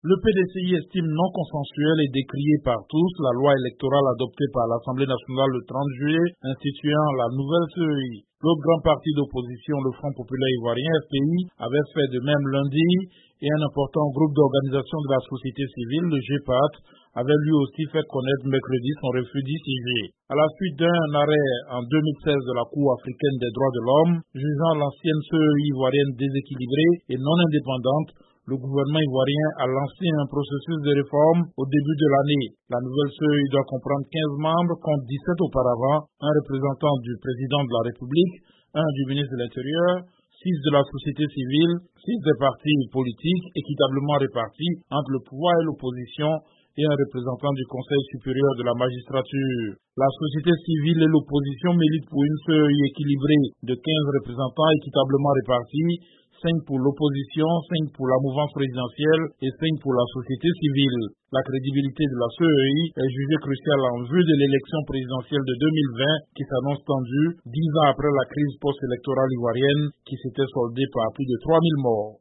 Le PDCI estime non consensuelle et décriée par tous la loi électorale adoptée par l'Assemblée nationale le 30 juillet instituant la nouvelle CEI. L'autre grand parti d'opposition, le Front populaire ivoirien, FPI, avait fait de même lundi et un important groupe d'organisations de la société civile, le GEPAT, avait lui aussi fait connaître mercredi son refus d'y siéger. À la suite d'un arrêt en 2016 de la Cour africaine des droits de l'homme, jugeant l'ancienne CEI ivoirienne déséquilibrée et non indépendante, le gouvernement ivoirien a lancé un processus de réforme au début de l'année. La nouvelle CEI doit comprendre 15 membres contre 17 auparavant, un représentant du président de la République, un du ministre de l'Intérieur, 6 de la société civile, 6 des partis politiques équitablement répartis entre le pouvoir et l'opposition et un représentant du Conseil supérieur de la magistrature. La société civile et l'opposition militent pour une CEI équilibrée de 15 représentants équitablement répartis, 5 pour l'opposition, 5 pour la mouvance présidentielle et 5 pour la société civile. La crédibilité de la CEI est jugée cruciale en vue de l'élection présidentielle de 2020 qui s'annonce tendue 10 ans après la crise post-électorale ivoirienne qui s'était soldée par plus de 3000 morts.